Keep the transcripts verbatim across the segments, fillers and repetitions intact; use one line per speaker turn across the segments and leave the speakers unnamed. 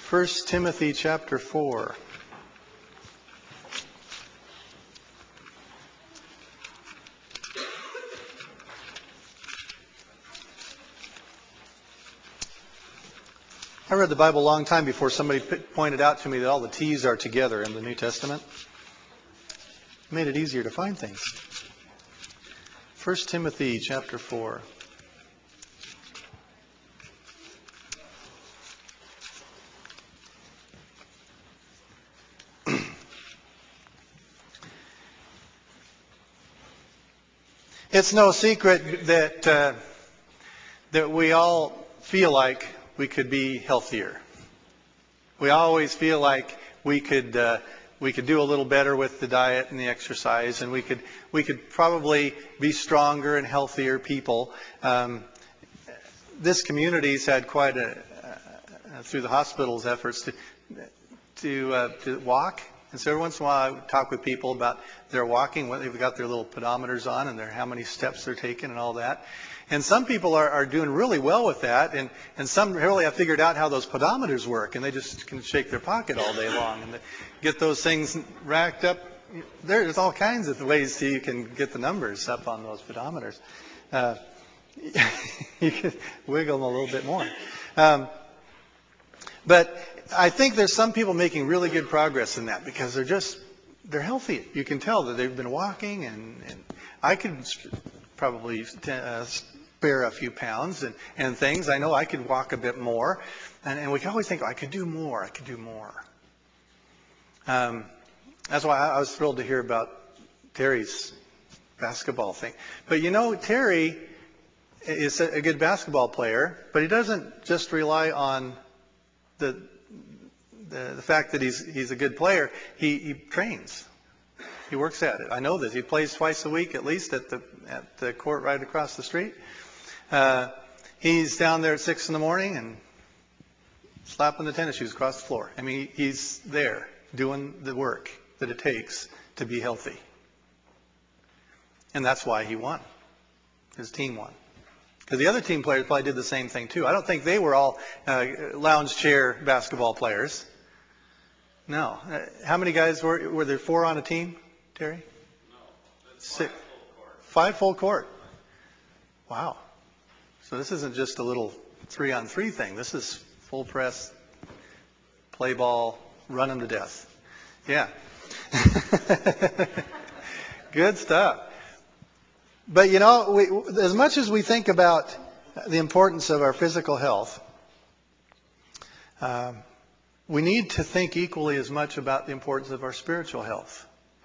First Timothy chapter four. I read the Bible a long time before somebody pointed out to me that all the T's are together in the New Testament. It made it easier to find things. First Timothy chapter four. It's no secret that uh, that we all feel like we could be healthier. We always feel like we could uh, we could do a little better with the diet and the exercise, and we could we could probably be stronger and healthier people. Um, this community's had quite a uh, through the hospital's efforts to to uh, to walk. And so every once in a while I talk with people about their walking, what they've got their little pedometers on and their how many steps they're taking and all that. And some people are, are doing really well with that, and, and some really have figured out how those pedometers work, and they just can shake their pocket all day long and get those things racked up. There's all kinds of ways so you can get the numbers up on those pedometers. Uh, you can wiggle them a little bit more. Um, but I think there's some people making really good progress in that because they're just, they're healthy. You can tell that they've been walking, and, and I could probably uh, spare a few pounds and, and things. I know I could walk a bit more. And, and we can always think, oh, I could do more, I could do more. Um, that's why I, I was thrilled to hear about Terry's basketball thing. But you know, Terry is a, a good basketball player, but he doesn't just rely on the The, the fact that he's he's a good player. He, he trains. He works at it. I know this. He plays twice a week at least at the at the court right across the street. Uh, he's down there at six in the morning and slapping the tennis shoes across the floor. I mean, he's there doing the work that it takes to be healthy. And that's why he won. His team won. Because the other team players probably did the same thing too. I don't think they were all uh, lounge chair basketball players. No. Uh, how many guys were were there? Four on a team, Terry?
No.
Six. Five full court. Wow. So this isn't just a little three on three thing. This is full press, play ball, run them to death. Yeah. Good stuff. But you know, we, as much as we think about the importance of our physical health, um, we need to think equally as much about the importance of our spiritual health.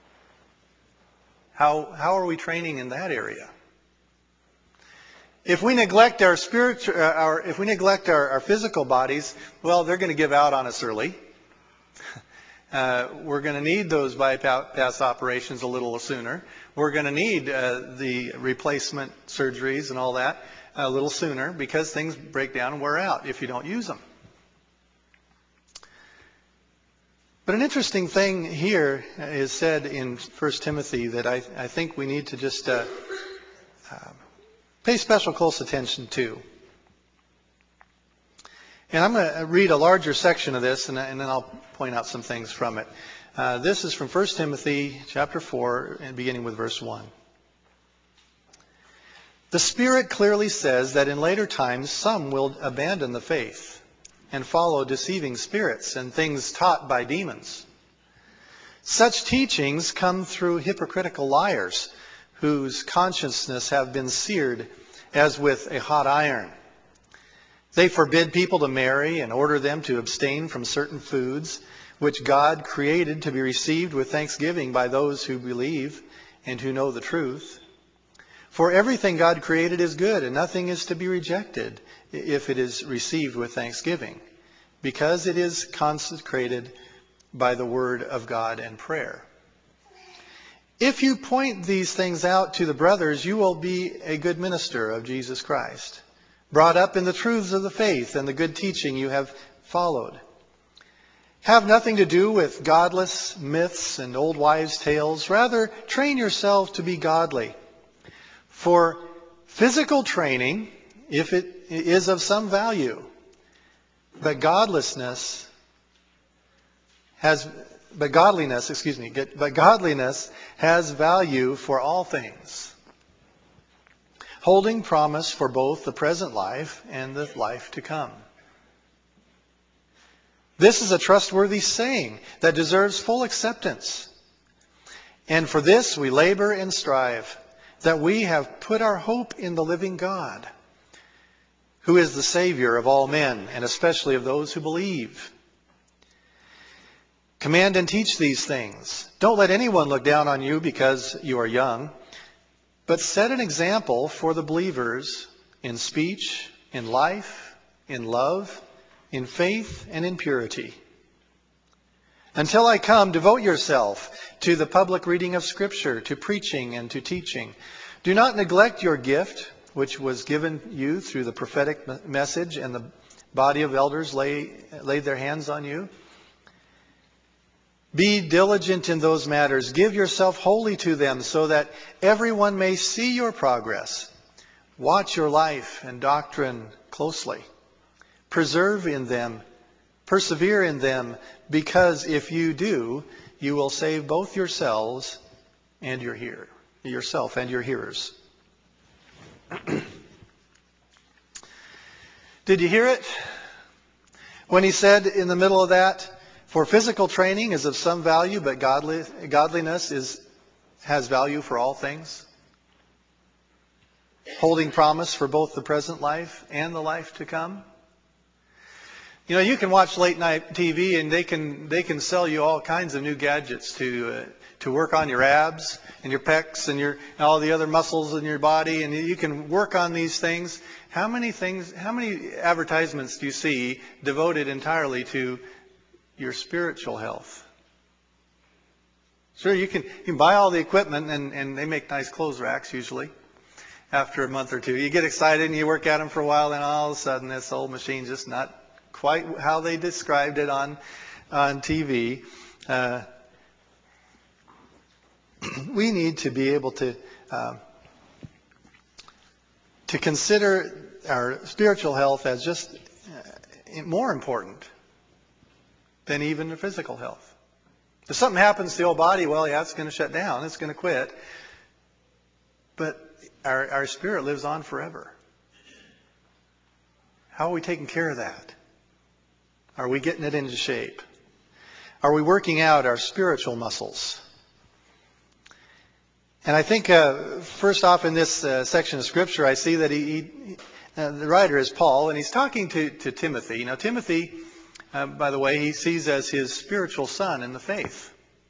How how are we training in that area? If we neglect our spiritual, our if we neglect our, our physical bodies, well, they're going to give out on us early. Uh, we're going to need those bypass operations a little sooner. We're going to need uh, the replacement surgeries and all that a little sooner because things break down and wear out if you don't use them. But an interesting thing here is said in First Timothy that I, I think we need to just uh, uh, pay special close attention to. And I'm going to read a larger section of this, and, and then I'll point out some things from it. Uh, this is from First Timothy chapter four, and beginning with verse one. The Spirit clearly says that in later times some will abandon the faith and follow deceiving spirits and things taught by demons. Such teachings come through hypocritical liars whose consciences have been seared as with a hot iron. They forbid people to marry and order them to abstain from certain foods which God created to be received with thanksgiving by those who believe and who know the truth. For everything God created is good, and nothing is to be rejected if it is received with thanksgiving, because it is consecrated by the word of God and prayer. If you point these things out to the brothers, you will be a good minister of Jesus Christ, brought up in the truths of the faith and the good teaching you have followed. Have nothing to do with godless myths and old wives' tales. Rather, train yourself to be godly. For physical training, if it is of some value, but godlessness has, but godliness, excuse me, but godliness has value for all things, holding promise for both the present life and the life to come. This is a trustworthy saying that deserves full acceptance. And for this we labor and strive, that we have put our hope in the living God, who is the Savior of all men, and especially of those who believe. Command and teach these things. Don't let anyone look down on you because you are young, but set an example for the believers in speech, in life, in love, in faith, and in purity. Until I come, devote yourself to the public reading of Scripture, to preaching and to teaching. Do not neglect your gift, which was given you through the prophetic message, and the body of elders lay, laid their hands on you. Be diligent in those matters. Give yourself wholly to them, so that everyone may see your progress. Watch your life and doctrine closely. Preserve in them, persevere in them, because if you do, you will save both yourselves and your hearer, yourself and your hearers. Did you hear it? When he said in the middle of that, for physical training is of some value, but godly, godliness is, has value for all things. Holding promise for both the present life and the life to come. You know, you can watch late night T V and they can they can sell you all kinds of new gadgets to uh, to work on your abs and your pecs and your and all the other muscles in your body, and you can work on these things. How many things? How many advertisements do you see devoted entirely to your spiritual health? Sure, you can you can buy all the equipment, and and they make nice clothes racks usually. After a month or two, you get excited and you work at them for a while, and all of a sudden this old machine's just not quite how they described it on on T V. Uh, we need to be able to uh, to consider our spiritual health as just uh, more important than even the physical health. If something happens to the old body, well, yeah, it's going to shut down. It's going to quit. But our, our spirit lives on forever. How are we taking care of that? Are we getting it into shape? Are we working out our spiritual muscles? And I think uh, first off in this uh, section of Scripture, I see that he, he uh, the writer is Paul, and he's talking to, to Timothy. Now Timothy, uh, by the way, he sees as his spiritual son in the faith.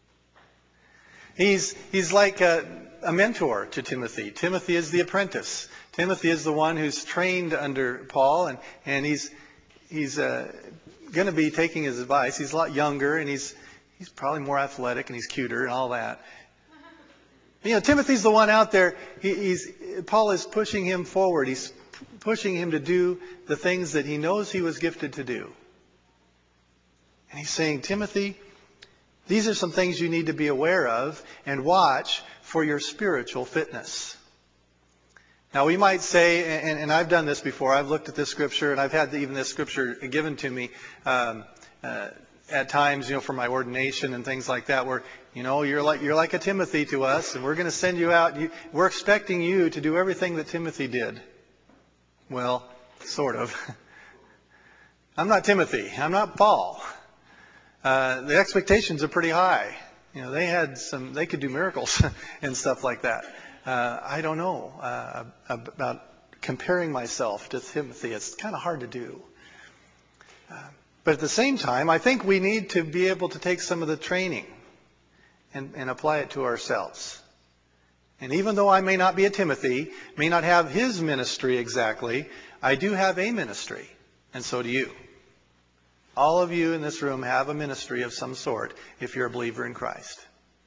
He's he's like a, a mentor to Timothy. Timothy is the apprentice. Timothy is the one who's trained under Paul, and, and he's he's uh, going to be taking his advice. He's a lot younger, and he's he's probably more athletic, and he's cuter and all that. You know, Timothy's the one out there. He, he's Paul is pushing him forward. He's pushing him to do the things that he knows he was gifted to do. And he's saying, Timothy, these are some things you need to be aware of and watch for your spiritual fitness. Now we might say, and, and I've done this before, I've looked at this scripture, and I've had even this scripture given to me um, uh, at times, you know, for my ordination and things like that, where, you know, you're like you're like a Timothy to us, and we're going to send you out. You, we're expecting you to do everything that Timothy did. Well, sort of. I'm not Timothy. I'm not Paul. Uh, the expectations are pretty high. You know, they had some. They could do miracles and stuff like that. Uh, I don't know uh, about comparing myself to Timothy. It's kind of hard to do. Uh, but at the same time, I think we need to be able to take some of the training and, and apply it to ourselves. And even though I may not be a Timothy, may not have his ministry exactly, I do have a ministry, and so do you. All of you in this room have a ministry of some sort if you're a believer in Christ.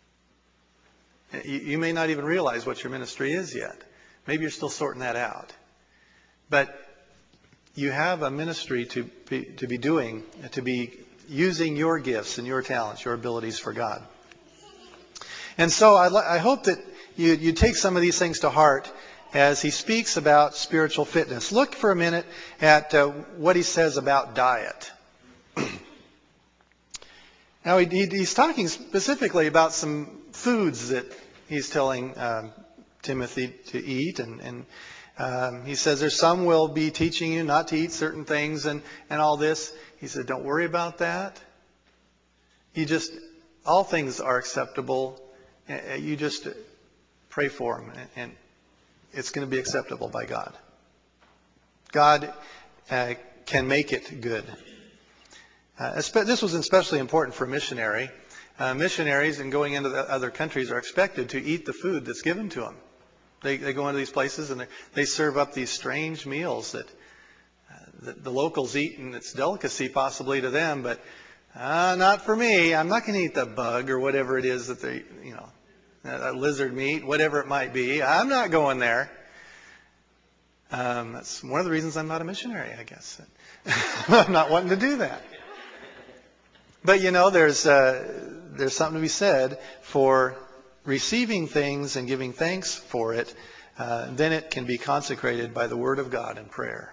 You, you may not even realize what your ministry is yet. Maybe you're still sorting that out. But you have a ministry to be, to be doing, to be using your gifts and your talents, your abilities for God. And so I, I hope that you, you take some of these things to heart as he speaks about spiritual fitness. Look for a minute at uh, what he says about diet. Now he, he, he's talking specifically about some foods that he's telling um, Timothy to eat, and, and um, he says there's some will be teaching you not to eat certain things and, and all this. He said, don't worry about that. You just, all things are acceptable. You just pray for them, and it's going to be acceptable by God. God uh, can make it good. Uh, this was especially important for a missionary. Uh, missionaries and going into the other countries are expected to eat the food that's given to them. They, they go into these places and they, they serve up these strange meals that, uh, that the locals eat, and it's delicacy possibly to them, but uh, not for me. I'm not going to eat the bug or whatever it is that they, you know, that lizard meat, whatever it might be. I'm not going there. Um, that's one of the reasons I'm not a missionary, I guess. I'm not wanting to do that. But you know, there's uh, there's something to be said for receiving things and giving thanks for it. Uh, then it can be consecrated by the Word of God and prayer.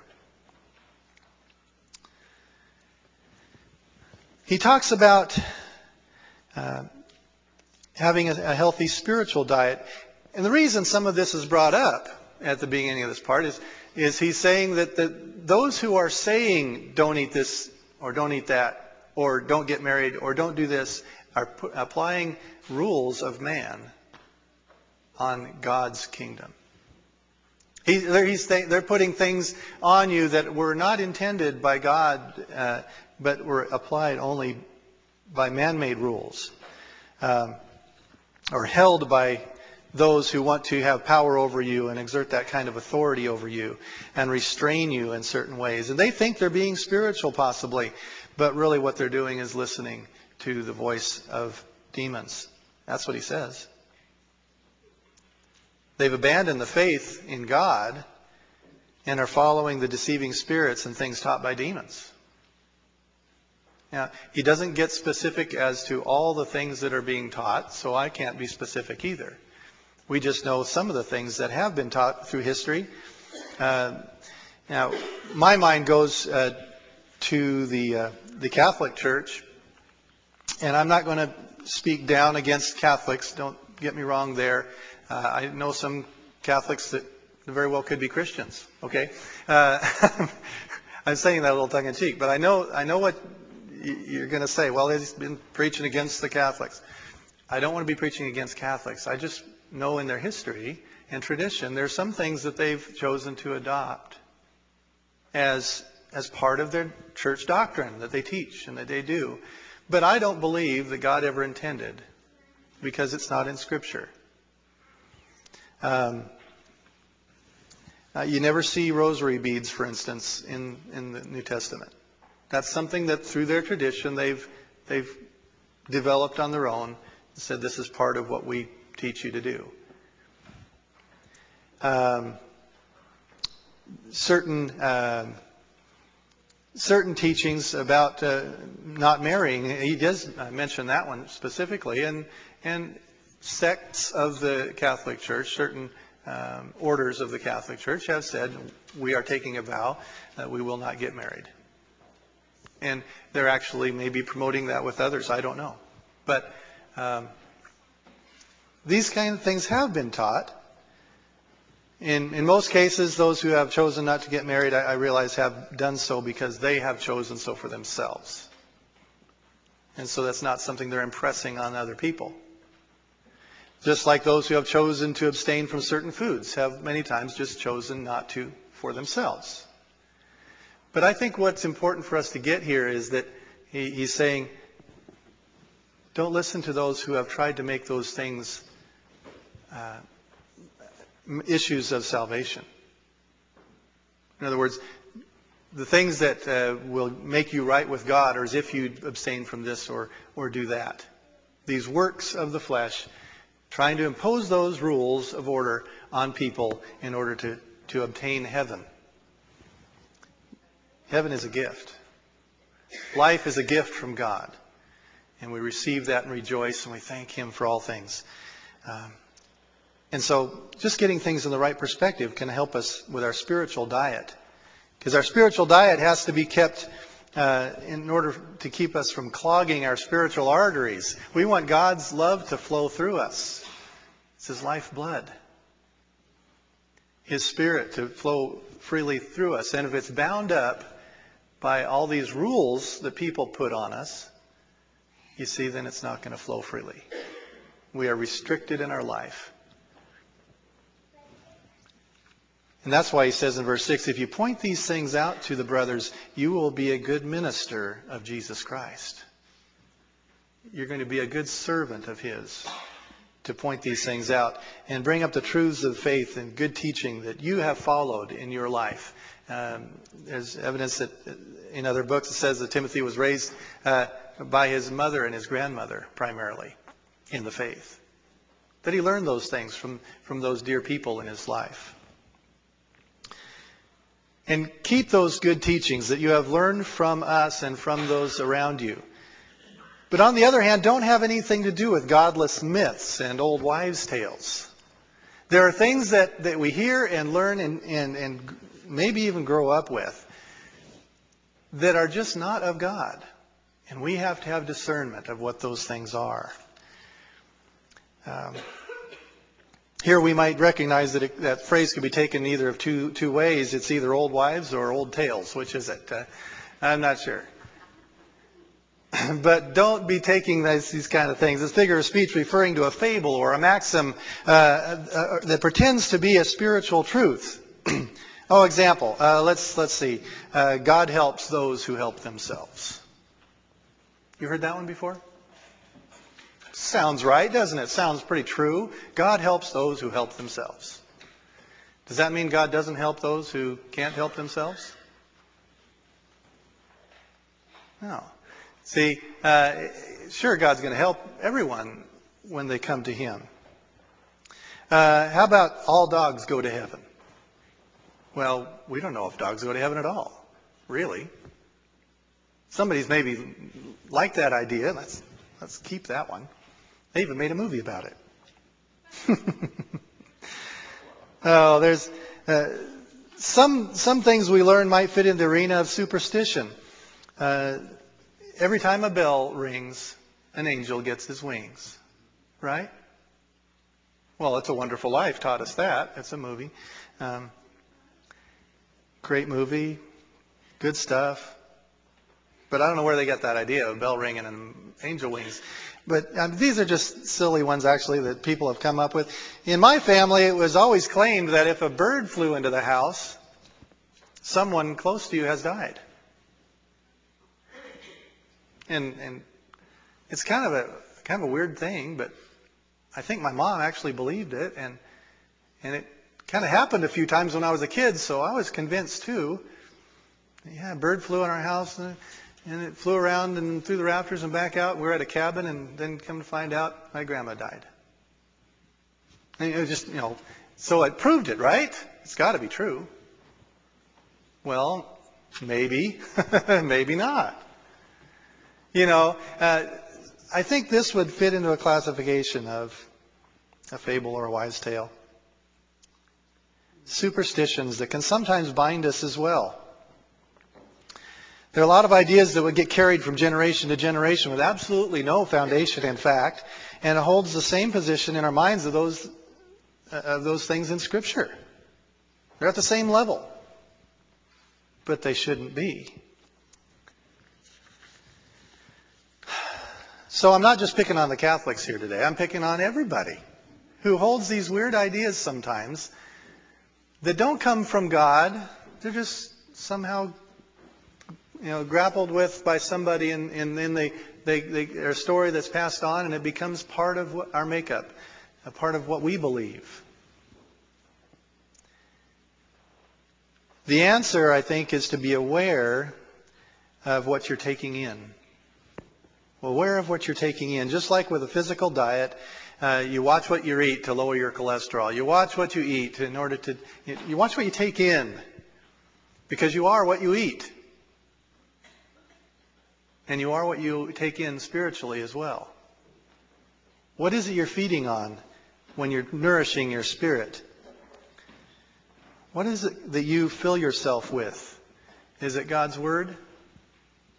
He talks about uh, having a, a healthy spiritual diet. And the reason some of this is brought up at the beginning of this part is, is he's saying that the, those who are saying don't eat this or don't eat that or don't get married or don't do this are pu- applying rules of man on God's kingdom. He, they're, he's th- they're putting things on you that were not intended by God, uh, but were applied only by man-made rules, um, or held by those who want to have power over you and exert that kind of authority over you and restrain you in certain ways. And they think they're being spiritual possibly, but really what they're doing is listening to the voice of demons. That's what he says. They've abandoned the faith in God and are following the deceiving spirits and things taught by demons. Now, he doesn't get specific as to all the things that are being taught, so I can't be specific either. We just know some of the things that have been taught through history. Uh, now, my mind goes uh, to the uh, the Catholic Church, and I'm not going to speak down against Catholics. Don't get me wrong there. Uh, I know some Catholics that very well could be Christians. Okay, uh, I'm saying that a little tongue in cheek, but I know I know what you're going to say. Well, he's been preaching against the Catholics. I don't want to be preaching against Catholics. I just know in their history and tradition, there's some things that they've chosen to adopt as as part of their church doctrine that they teach and that they do. But I don't believe that God ever intended, because it's not in Scripture. Um, uh, you never see rosary beads, for instance, in, in the New Testament. That's something that through their tradition they've they've developed on their own and said this is part of what we teach you to do. Um, certain uh, certain teachings about uh, not marrying, he does mention that one specifically, and and sects of the Catholic Church, certain um, orders of the Catholic Church have said we are taking a vow that we will not get married. And they're actually maybe promoting that with others. I don't know. But um, these kind of things have been taught. In, in most cases, those who have chosen not to get married, I, I realize, have done so because they have chosen so for themselves. And so that's not something they're impressing on other people. Just like those who have chosen to abstain from certain foods have many times just chosen not to for themselves. But I think what's important for us to get here is that he, he's saying, don't listen to those who have tried to make those things uh, issues of salvation. In other words, the things that uh, will make you right with God are as if you abstain from this or, or do that. These works of the flesh, trying to impose those rules of order on people in order to, to obtain heaven. Heaven is a gift. Life is a gift from God. And we receive that and rejoice and we thank Him for all things. Um, and so just getting things in the right perspective can help us with our spiritual diet. Because our spiritual diet has to be kept uh, in order to keep us from clogging our spiritual arteries. We want God's love to flow through us. It's His lifeblood. His Spirit to flow freely through us. And if it's bound up by all these rules that people put on us, you see, then it's not going to flow freely. We are restricted in our life. And that's why he says in verse six, if you point these things out to the brothers, you will be a good minister of Jesus Christ. You're going to be a good servant of His to point these things out and bring up the truths of faith and good teaching that you have followed in your life. Um, there's evidence that in other books it says that Timothy was raised uh, by his mother and his grandmother primarily in the faith. That he learned those things from, from those dear people in his life. And keep those good teachings that you have learned from us and from those around you. But on the other hand, don't have anything to do with godless myths and old wives' tales. There are things that, that we hear and learn and, and, and maybe even grow up with that are just not of God. And we have to have discernment of what those things are. Um, here we might recognize that it, that phrase could be taken either of two, two ways. It's either old wives or old tales. Which is it? Uh, I'm not sure. But don't be taking these, these kind of things as figure of speech referring to a fable or a maxim uh, uh, that pretends to be a spiritual truth. Oh, example. Uh, let's let's see. Uh, God helps those who help themselves. You heard that one before? Sounds right, doesn't it? Sounds pretty true. God helps those who help themselves. Does that mean God doesn't help those who can't help themselves? No. See, uh, sure, God's going to help everyone when they come to Him. Uh, how about all dogs go to heaven? Well, we don't know if dogs go to heaven at all, really. Somebody's maybe liked that idea. Let's let's keep that one. They even made a movie about it. Oh, there's uh, some some things we learn might fit in the arena of superstition. Uh, Every time a bell rings, an angel gets his wings. Right? Well, It's a Wonderful Life taught us that. It's a movie. Um, great movie. Good stuff. But I don't know where they got that idea of a bell ringing and angel wings. But um, these are just silly ones, actually, that people have come up with. In my family, it was always claimed that if a bird flew into the house, someone close to you has died. And and it's kind of a kind of a weird thing, but I think my mom actually believed it, and and it kind of happened a few times when I was a kid, so I was convinced too. Yeah, a bird flew in our house, and, and it flew around and through the rafters and back out. We were at a cabin, and then come to find out, my grandma died. And it was just, you know, so it proved it, right? It's got to be true. Well, maybe, maybe not. You know, uh, I think this would fit into a classification of a fable or a wise tale. Superstitions that can sometimes bind us as well. There are a lot of ideas that would get carried from generation to generation with absolutely no foundation in fact, and it holds the same position in our minds of those, uh, of those things in Scripture. They're at the same level, but they shouldn't be. So I'm not just picking on the Catholics here today. I'm picking on everybody who holds these weird ideas sometimes that don't come from God. They're just somehow, you know, grappled with by somebody, and, and then they, they, they, they're a story that's passed on, and it becomes part of what, our makeup, a part of what we believe. The answer, I think, is to be aware of what you're taking in. Aware of what you're taking in. Just like with a physical diet, uh, you watch what you eat to lower your cholesterol. You watch what you eat in order to, you watch what you take in, because you are what you eat. And you are what you take in spiritually as well. What is it you're feeding on when you're nourishing your spirit? What is it that you fill yourself with? Is it God's Word?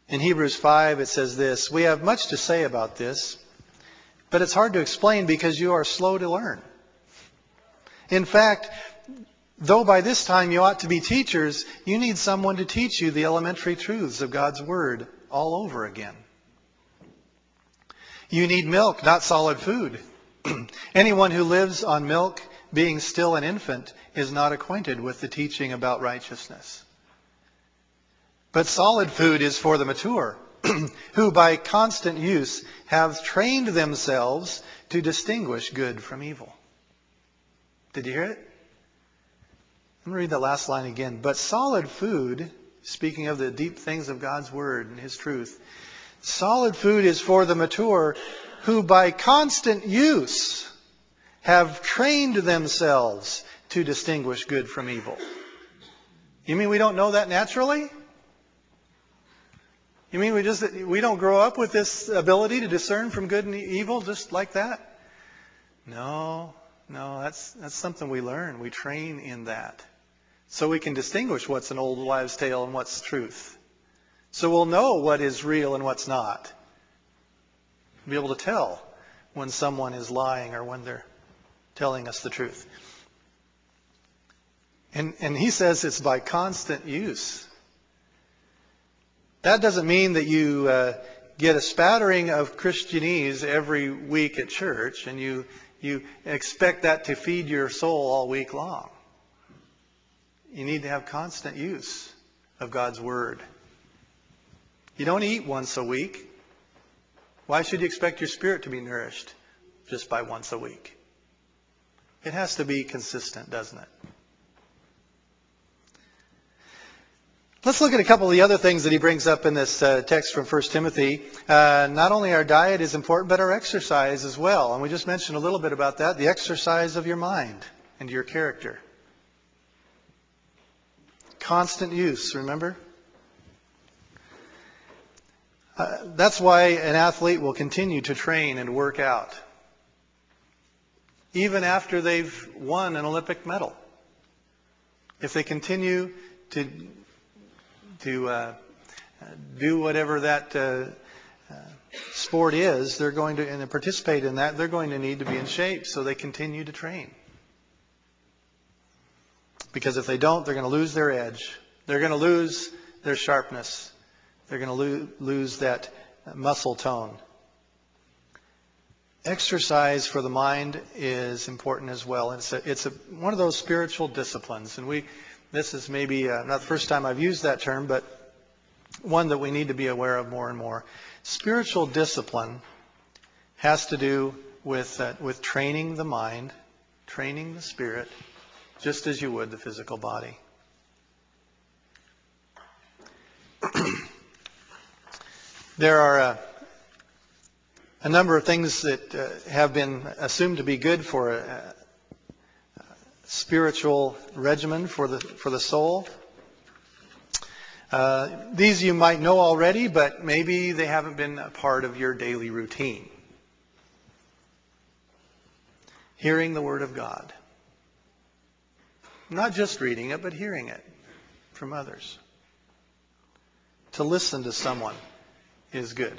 In Hebrews five, it says this, "We have much to say about this, but it's hard to explain because you are slow to learn. In fact, though by this time you ought to be teachers, you need someone to teach you the elementary truths of God's Word all over again. You need milk, not solid food. Anyone who lives on milk, being still an infant, is not acquainted with the teaching about righteousness. But solid food is for the mature, who by constant use have trained themselves to distinguish good from evil." Did you hear it? Let me read the last line again. "But solid food," speaking of the deep things of God's Word and His truth, "solid food is for the mature, who by constant use have trained themselves to distinguish good from evil." You mean we don't know that naturally? You mean we just we don't grow up with this ability to discern from good and evil just like that? No, no, that's that's something we learn. We train in that. So we can distinguish what's an old wives' tale and what's truth. So we'll know what is real and what's not. Be able to tell when someone is lying or when they're telling us the truth. And and he says it's by constant use. That doesn't mean that you uh, get a spattering of Christianese every week at church and you you expect that to feed your soul all week long. You need to have constant use of God's Word. You don't eat once a week. Why should you expect your spirit to be nourished just by once a week? It has to be consistent, doesn't it? Let's look at a couple of the other things that he brings up in this uh, text from First Timothy. Uh, not only our diet is important, but our exercise as well. And we just mentioned a little bit about that, the exercise of your mind and your character. Constant use, remember? Uh, that's why an athlete will continue to train and work out, even after they've won an Olympic medal. If they continue to to uh, do whatever that uh, uh, sport is, they're going to, and to participate in that, they're going to need to be in shape, so they continue to train. Because if they don't, they're going to lose their edge. They're going to lose their sharpness. They're going to lo- lose that muscle tone. Exercise for the mind is important as well. It's a, it's a, one of those spiritual disciplines, and we. This is maybe uh, not the first time I've used that term, but one that we need to be aware of more and more. Spiritual discipline has to do with uh, with training the mind, training the spirit, just as you would the physical body. There are uh, a number of things that uh, have been assumed to be good for a, a spiritual regimen for the for the soul. Uh, these you might know already, but maybe they haven't been a part of your daily routine. Hearing the Word of God. Not just reading it, but hearing it from others. To listen to someone is good.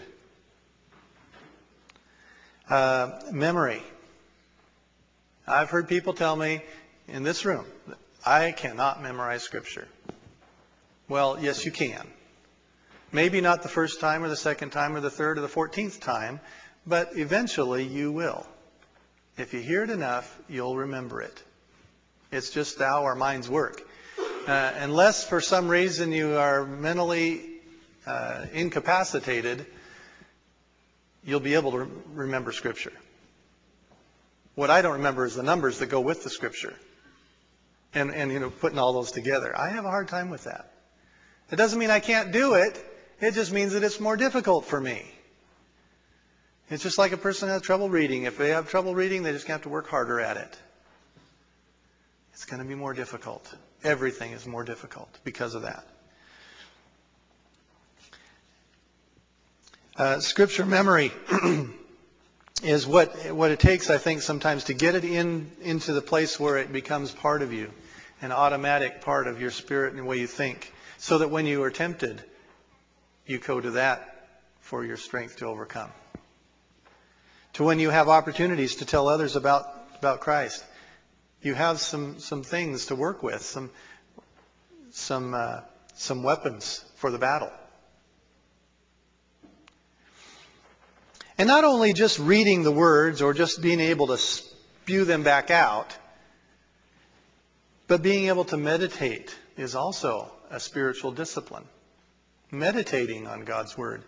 Uh, memory. I've heard people tell me in this room, I cannot memorize Scripture. Well, yes, you can. Maybe not the first time or the second time or the third or the fourteenth time, but eventually you will. If you hear it enough, you'll remember it. It's just how our minds work. Uh, unless for some reason you are mentally uh, incapacitated, you'll be able to re- remember Scripture. What I don't remember is the numbers that go with the Scripture. And, and you know, putting all those together. I have a hard time with that. It doesn't mean I can't do it. It just means that it's more difficult for me. It's just like a person has trouble reading. If they have trouble reading, they just have to work harder at it. It's going to be more difficult. Everything is more difficult because of that. Uh, scripture memory is what what it takes, I think, sometimes to get it in into the place where it becomes part of you, an automatic part of your spirit and the way you think, so that when you are tempted, you go to that for your strength to overcome. To when you have opportunities to tell others about, about Christ, you have some, some things to work with, some, some, uh, some weapons for the battle. And not only just reading the words or just being able to spew them back out, but being able to meditate is also a spiritual discipline. Meditating on God's Word.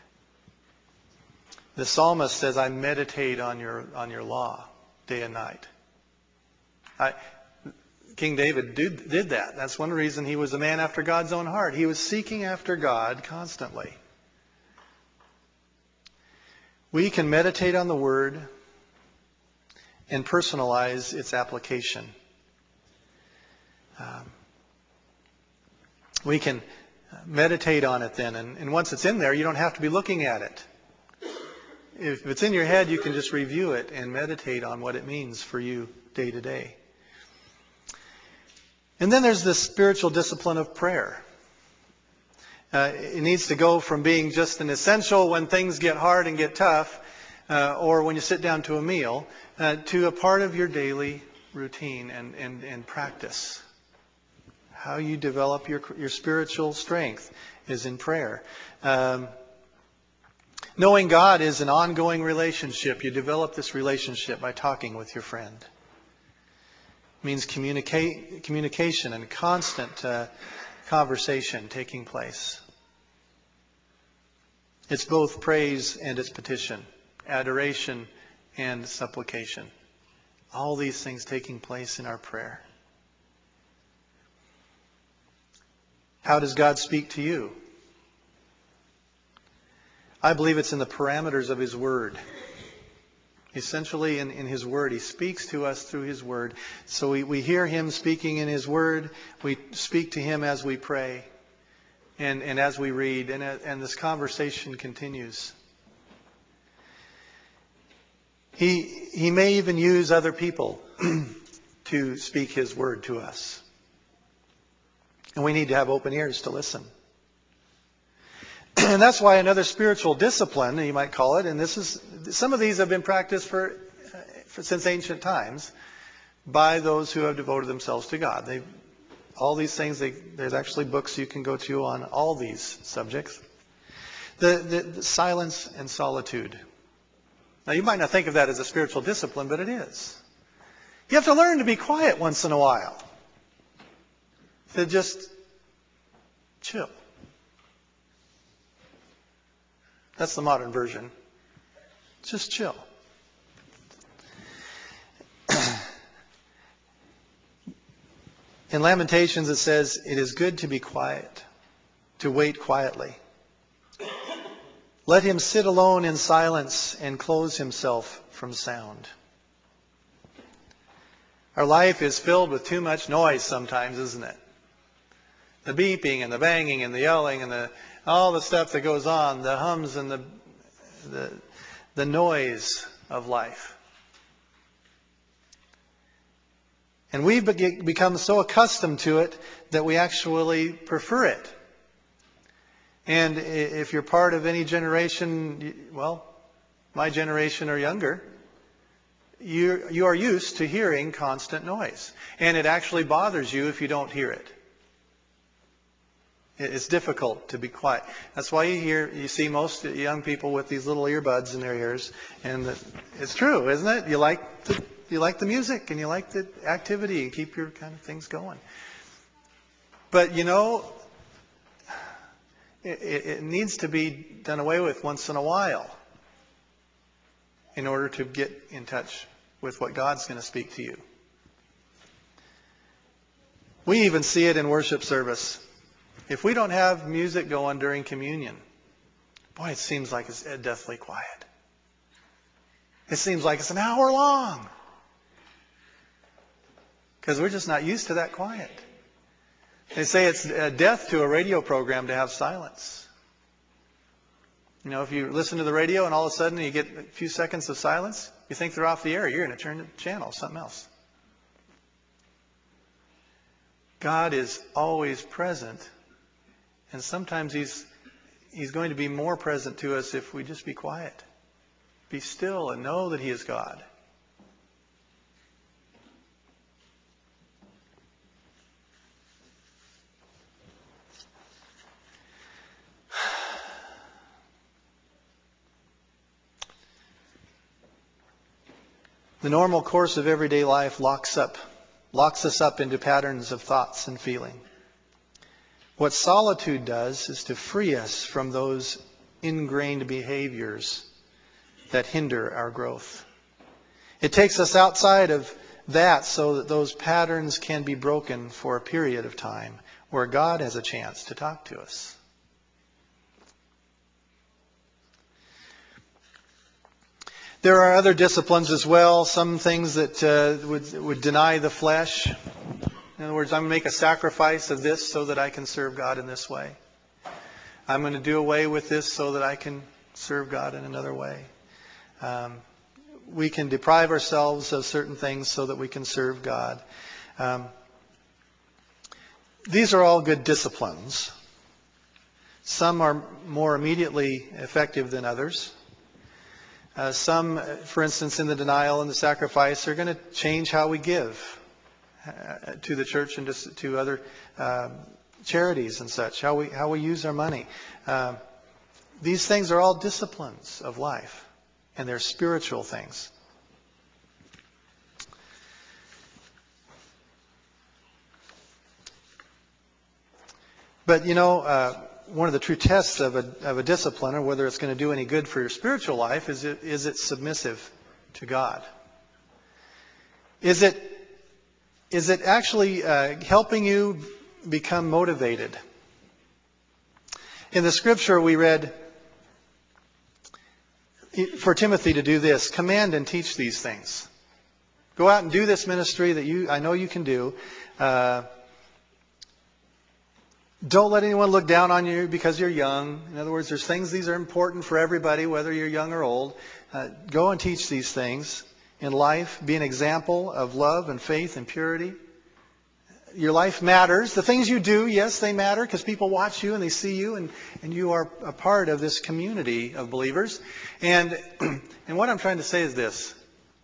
The psalmist says, I meditate on your, on your law day and night. I, King David did, did that. That's one reason he was a man after God's own heart. He was seeking after God constantly. We can meditate on the Word and personalize its application. Um, we can meditate on it then, and, and once it's in there, you don't have to be looking at it. If it's in your head, you can just review it and meditate on what it means for you day to day. And then there's this spiritual discipline of prayer. Uh, it needs to go from being just an essential when things get hard and get tough, uh, or when you sit down to a meal, uh, to a part of your daily routine and, and, and practice. How you develop your, your spiritual strength is in prayer. Um, knowing God is an ongoing relationship. You develop this relationship by talking with your friend. It means communicate, communication and constant uh, conversation taking place. It's both praise and it's petition, adoration and supplication. All these things taking place in our prayer. How does God speak to you? I believe it's in the parameters of His Word. Essentially in, in His Word. He speaks to us through His Word. So we, we hear Him speaking in His Word. We speak to Him as we pray and, and as we read. And, and this conversation continues. He, he may even use other people to speak His Word to us. And we need to have open ears to listen. And that's why another spiritual discipline, you might call it, and this is some of these have been practiced for, for since ancient times by those who have devoted themselves to God. They, all these things, they, there's actually books you can go to on all these subjects. The, the, the silence and solitude. Now you might not think of that as a spiritual discipline, but it is. You have to learn to be quiet once in a while. To just chill. That's the modern version. Just chill. In Lamentations it says, it is good to be quiet, to wait quietly. Let him sit alone in silence and close himself from sound. Our life is filled with too much noise sometimes, isn't it? The beeping and the banging and the yelling and the all the stuff that goes on, the hums and the the, the noise of life. And we've become so accustomed to it that we actually prefer it. And if you're part of any generation, well, my generation or younger, you you are used to hearing constant noise. And it actually bothers you if you don't hear it. It's difficult to be quiet. That's why you hear, you see most young people with these little earbuds in their ears, and it's true, isn't it? You like the you like the music and you like the activity and keep your kind of things going. But you know, it, it needs to be done away with once in a while, in order to get in touch with what God's going to speak to you. We even see it in worship service. If we don't have music going during communion, boy, it seems like it's deathly quiet. It seems like it's an hour long. Because we're just not used to that quiet. They say it's death to a radio program to have silence. You know, if you listen to the radio and all of a sudden you get a few seconds of silence, you think they're off the air. You're going to turn the channel, something else. God is always present. And sometimes he's He's going to be more present to us if we just be quiet. Be still and know that He is God. The normal course of everyday life locks up, locks us up into patterns of thoughts and feeling. What solitude does is to free us from those ingrained behaviors that hinder our growth. It takes us outside of that so that those patterns can be broken for a period of time where God has a chance to talk to us. There are other disciplines as well, some things that uh, would, would deny the flesh. In other words, I'm going to make a sacrifice of this so that I can serve God in this way. I'm going to do away with this so that I can serve God in another way. Um, we can deprive ourselves of certain things so that we can serve God. Um, these are all good disciplines. Some are more immediately effective than others. Uh, some, for instance, in the denial and the sacrifice, are going to change how we give uh, to the church and to, to other uh, charities and such, how we how we use our money. Uh, these things are all disciplines of life, and they're spiritual things. But, you know, uh, one of the true tests of a, of a discipline, or whether it's going to do any good for your spiritual life, is it, is it submissive to God? Is it, is it actually uh, helping you become motivated? In the scripture we read for Timothy to do this: command and teach these things. Go out and do this ministry that you I know you can do. Uh, Don't let anyone look down on you because you're young. In other words, there's things, these are important for everybody, whether you're young or old. Uh, go and teach these things in life. Be an example of love and faith and purity. Your life matters. The things you do, yes, they matter because people watch you and they see you, and, and you are a part of this community of believers. And, and what I'm trying to say is this.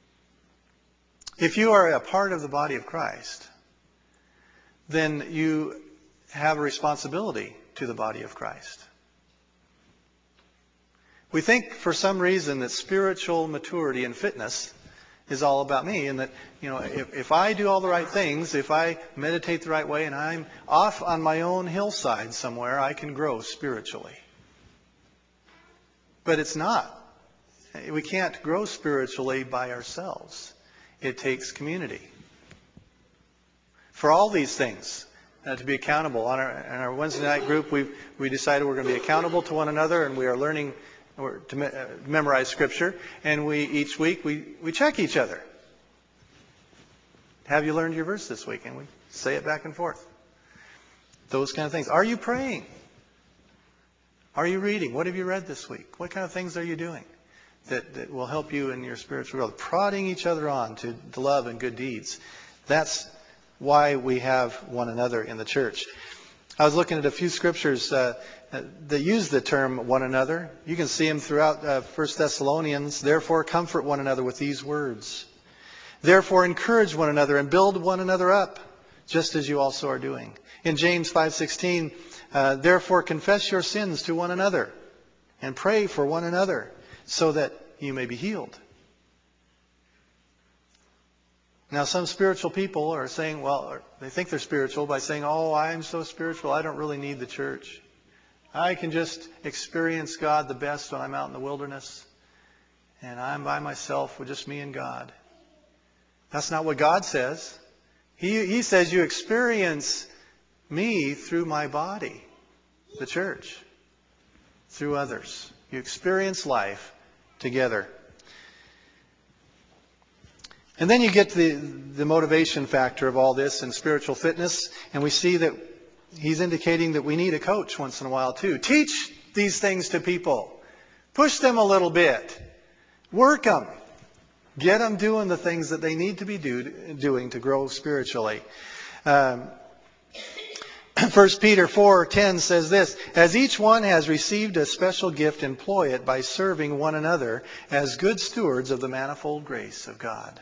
If you are a part of the body of Christ, then you have a responsibility to the body of Christ. We think for some reason that spiritual maturity and fitness is all about me, and that, you know, if, if I do all the right things, if I meditate the right way, and I'm off on my own hillside somewhere, I can grow spiritually. But it's not. We can't grow spiritually by ourselves. It takes community. For all these things, Uh, to be accountable. On our, in our Wednesday night group, we we decided we're going to be accountable to one another, and we are learning or to me, uh, memorize Scripture. And we each week we, we check each other. Have you learned your verse this week? And we say it back and forth. Those kind of things. Are you praying? Are you reading? What have you read this week? What kind of things are you doing that, that will help you in your spiritual growth? Prodding each other on to, to love and good deeds. That's why we have one another in the church. I was looking at a few scriptures uh, that use the term one another. You can see them throughout uh, First Thessalonians. Therefore, comfort one another with these words. Therefore, encourage one another and build one another up, just as you also are doing. In James five sixteen, uh, therefore confess your sins to one another and pray for one another so that you may be healed. Now, some spiritual people are saying, well, they think they're spiritual by saying, oh, I'm so spiritual, I don't really need the church. I can just experience God the best when I'm out in the wilderness, and I'm by myself with just me and God. That's not what God says. He, he says you experience me through my body, the church, through others. You experience life together. And then you get the, the motivation factor of all this and spiritual fitness. And we see that he's indicating that we need a coach once in a while too. Teach these things to people. Push them a little bit. Work them. Get them doing the things that they need to be do, doing to grow spiritually. Um, First Peter four ten says this, as each one has received a special gift, employ it by serving one another as good stewards of the manifold grace of God.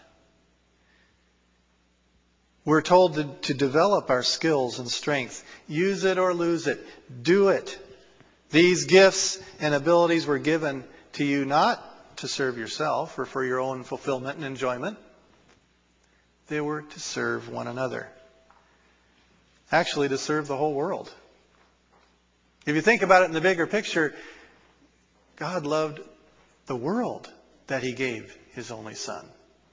We're told to, to develop our skills and strength. Use it or lose it. Do it. These gifts and abilities were given to you not to serve yourself or for your own fulfillment and enjoyment. They were to serve one another. Actually, to serve the whole world. If you think about it in the bigger picture, God loved the world that He gave His only Son.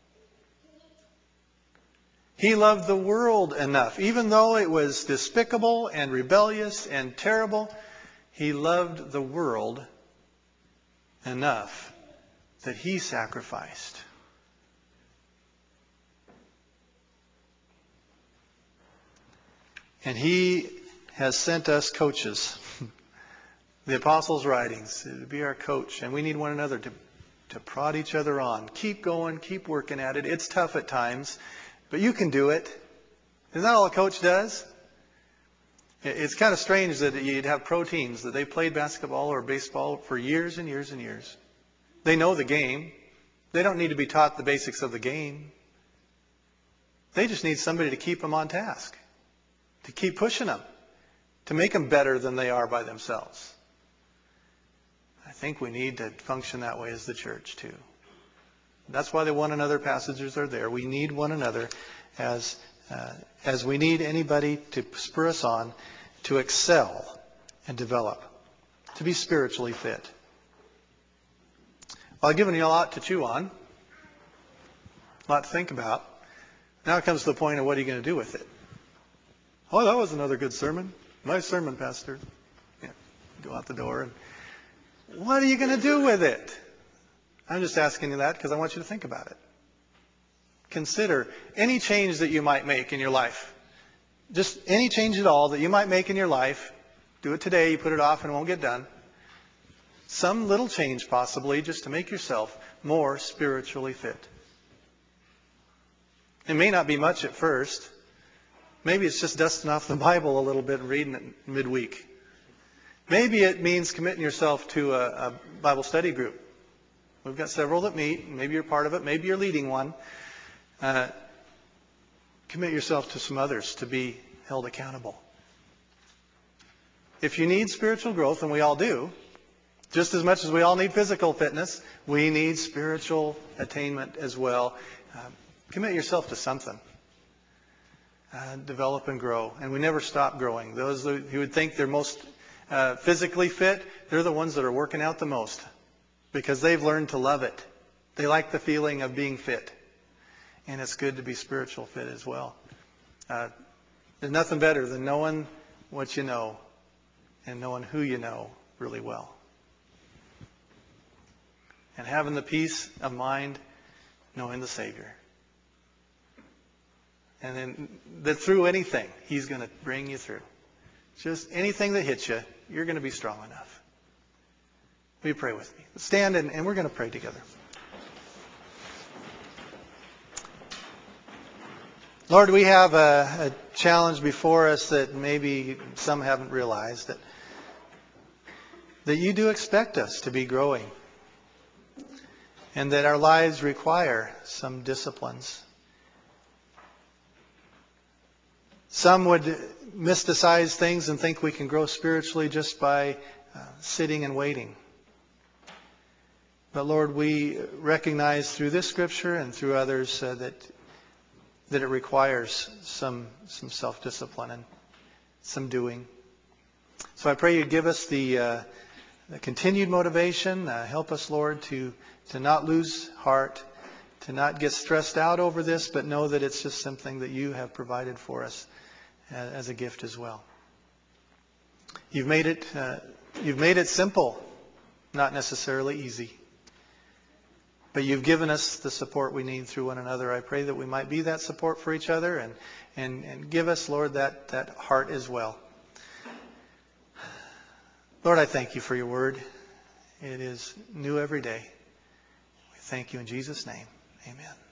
He loved the world enough. Even though it was despicable and rebellious and terrible, He loved the world enough that He sacrificed. And He has sent us coaches. The Apostles' writings to be our coach. And we need one another to, to prod each other on. Keep going. Keep working at it. It's tough at times. But you can do it. Isn't that all a coach does? It's kind of strange that you'd have pro teams that they've played basketball or baseball for years and years and years. They know the game. They don't need to be taught the basics of the game. They just need somebody to keep them on task. To keep pushing them. To make them better than they are by themselves. I think we need to function that way as the church too. That's why the one another passages are there. We need one another as uh, as we need anybody to spur us on to excel and develop, to be spiritually fit. Well, I've given you a lot to chew on, a lot to think about. Now it comes to the point of what are you going to do with it? Oh, that was another good sermon. Nice sermon, Pastor. Yeah, go out the door. And what are you going to do with it? I'm just asking you that because I want you to think about it. Consider any change that you might make in your life. Just any change at all that you might make in your life. Do it today. You put it off and it won't get done. Some little change possibly just to make yourself more spiritually fit. It may not be much at first. Maybe it's just dusting off the Bible a little bit and reading it midweek. Maybe it means committing yourself to a, a Bible study group. We've got several that meet. Maybe you're part of it. Maybe you're leading one. Uh, commit yourself to some others to be held accountable. If you need spiritual growth, and we all do, just as much as we all need physical fitness, we need spiritual attainment as well. Uh, commit yourself to something. Uh, develop and grow. And we never stop growing. Those who would think they're most uh, physically fit, they're the ones that are working out the most. Because they've learned to love it. They like the feeling of being fit. And it's good to be spiritual fit as well. Uh, there's nothing better than knowing what you know and knowing who you know really well. And having the peace of mind knowing the Savior. And then that through anything, He's going to bring you through. Just anything that hits you, you're going to be strong enough. Will you pray with me? Stand and, and we're going to pray together. Lord, we have a, a challenge before us that maybe some haven't realized. That, that you do expect us to be growing. And that our lives require some disciplines. Some would mysticize things and think we can grow spiritually just by uh, sitting and waiting. But Lord, we recognize through this scripture and through others uh, that that it requires some some self-discipline and some doing. So I pray you give us the, uh, the continued motivation. Uh, help us, Lord, to to not lose heart, to not get stressed out over this, but know that it's just something that you have provided for us as, as a gift as well. You've made it uh, you've made it simple, not necessarily easy. But you've given us the support we need through one another. I pray that we might be that support for each other and, and, and give us, Lord, that, that heart as well. Lord, I thank you for your word. It is new every day. We thank you in Jesus' name. Amen.